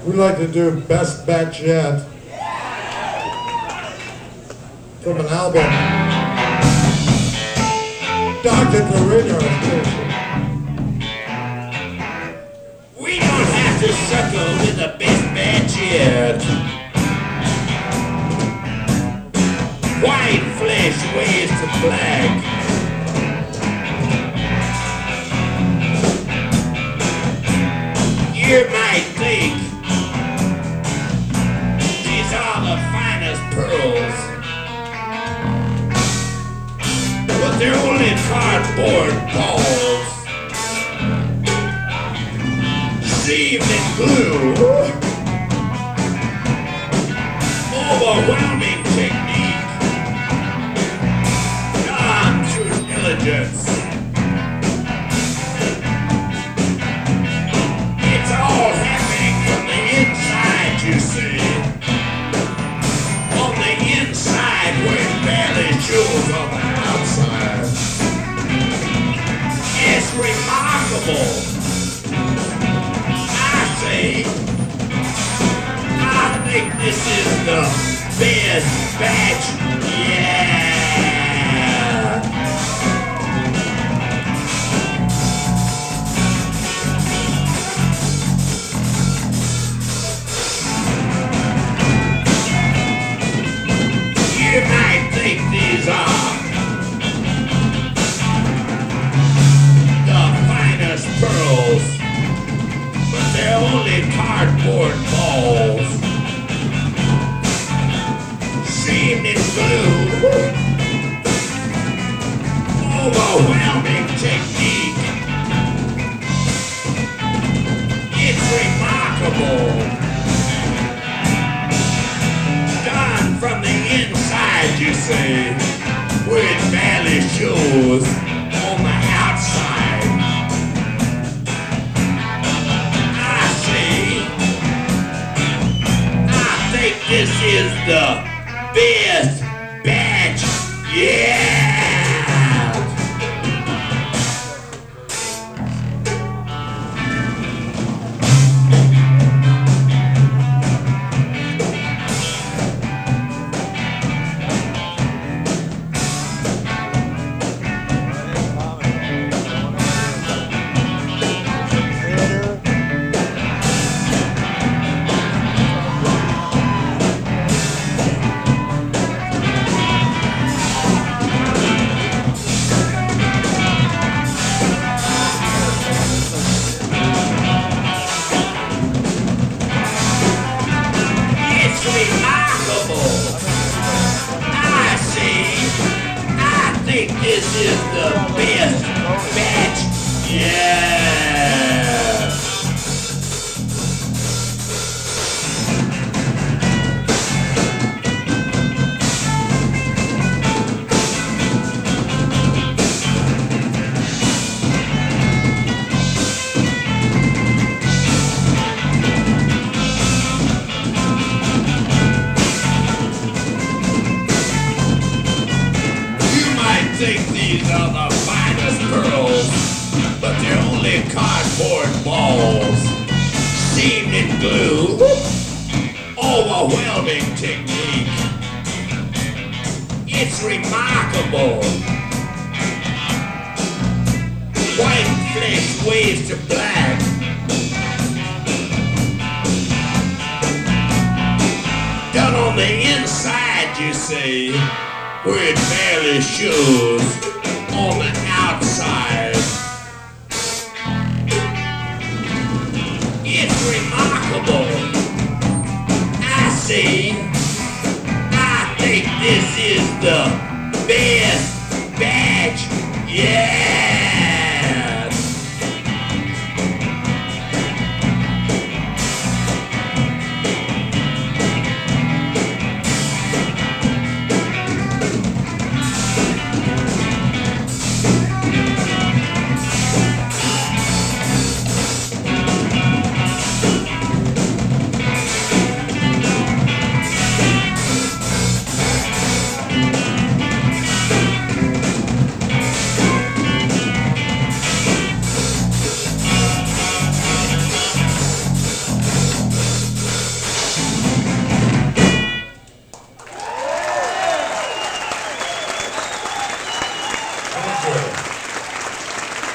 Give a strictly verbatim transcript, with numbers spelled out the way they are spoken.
We'd like to do Best Batch Yet from an album. Doctor Dorito. We don't have to suckle with the best batch yet. White flesh waves to black. You might think these are the finest pearls, but they're only cardboard balls seamed in glue. Overwhelming technique done through diligence. It's all happening from the inside, you see. On the inside where it barely shows on the outside. It's remarkable. I say, I think this is the best batch yet. You might think these are the finest pearls, but they're only cardboard balls seamed in glue. Overwhelming technique. It's remarkable. Done from the inside, you say, where it barely shows on the outside. I say, I think this is the best batch yet. This is the best batch yet. Think these are the finest pearls, but they're only cardboard balls seamed in glue. Overwhelming technique. It's remarkable. White flesh waves to black. Done on the inside, you say, where it barely shows on the outside. It's remarkable.